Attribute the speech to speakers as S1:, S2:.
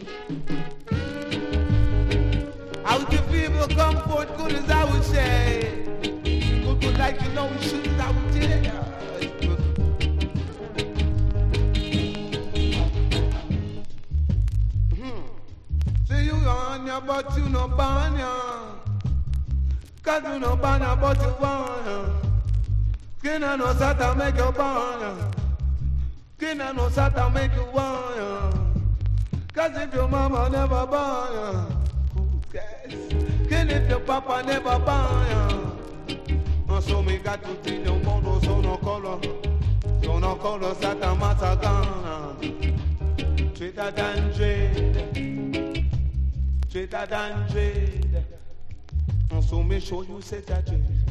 S1: How the people come forth good as I would say. Good like you know we should as I would tell. See you on ya, but you no ban ya. Cause you no ban ya, but you want ya. Kina no sata make you ban ya. Kina no sata make you want ya. Cause if your mama never ban ya, who cares? Can if your papa never ban ya. So me got to tell you mondo sono color sata matagana. Sweeter than jade, sweeter than jade. So me show you set a jade.